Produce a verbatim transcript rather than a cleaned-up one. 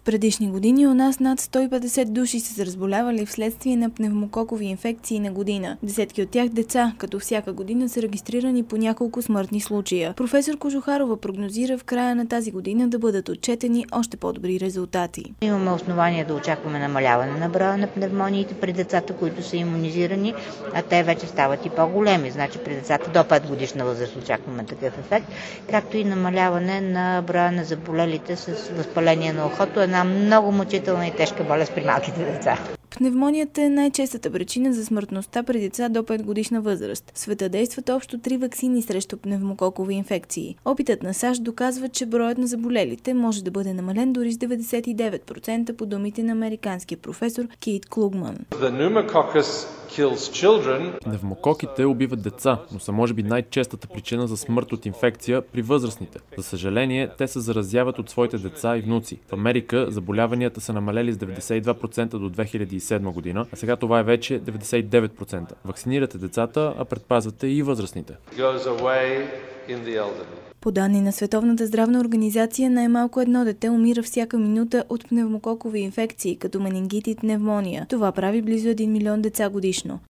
В предишни години у нас над сто и петдесет души са се разболявали вследствие на пневмококови инфекции на година. Десетки от тях деца, като всяка година са регистрирани по няколко смъртни случая. Професор Кожухарова прогнозира в края на тази година да бъдат отчетени още по-добри резултати. Имаме основания да очакваме намаляване на броя на пневмониите при децата, които са имунизирани, а те вече стават и по-големи. Значи при децата до пет годишна възраст очакваме такъв ефект, както и намаляване на броя на заболелите с възпаление на ухото, една много мъчителна и тежка болест при малките деца. Пневмонията е най-честата причина за смъртността при деца до пет годишна възраст. В света действат общо три ваксини срещу пневмококови инфекции. Опитът на САЩ доказва, че броят на заболелите може да бъде намален дори с деветдесет и девет процента по думите на американския професор Кейт Клугман. Пневмококите убиват деца, но са може би най-честата причина за смърт от инфекция при възрастните. За съжаление, те се заразяват от своите деца и внуци. В Америка заболяванията са намалели с деветдесет и два процента до две хиляди и седма година, а сега това е вече деветдесет и девет процента. Вакцинирате децата, а предпазвате и възрастните. По данни на Световната здравна организация, най-малко едно дете умира всяка минута от пневмококови инфекции, като менингит и пневмония. Това прави близо един милион деца годишно.